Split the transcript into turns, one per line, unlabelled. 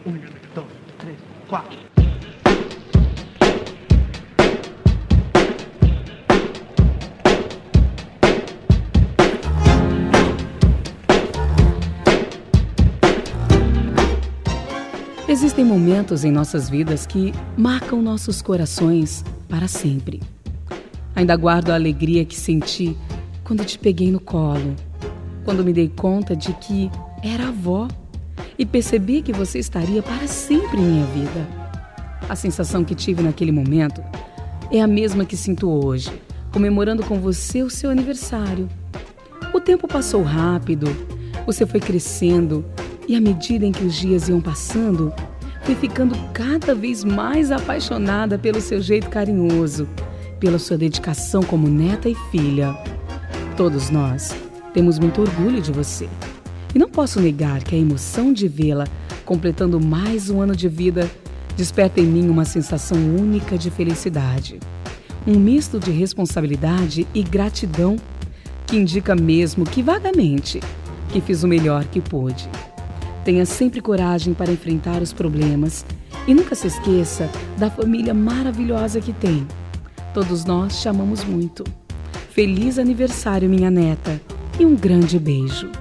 Um, dois, três, quatro.
Existem momentos em nossas vidas que marcam nossos corações para sempre. Ainda guardo a alegria que senti quando te peguei no colo, quando me dei conta de que era avó e percebi que você estaria para sempre em minha vida. A sensação que tive naquele momento é a mesma que sinto hoje, comemorando com você o seu aniversário. O tempo passou rápido, você foi crescendo e à medida em que os dias iam passando, fui ficando cada vez mais apaixonada pelo seu jeito carinhoso, pela sua dedicação como neta e filha. Todos nós temos muito orgulho de você. E não posso negar que a emoção de vê-la completando mais um ano de vida desperta em mim uma sensação única de felicidade. Um misto de responsabilidade e gratidão que indica mesmo que vagamente que fiz o melhor que pude. Tenha sempre coragem para enfrentar os problemas e nunca se esqueça da família maravilhosa que tem. Todos nós te amamos muito. Feliz aniversário, minha neta, e um grande beijo.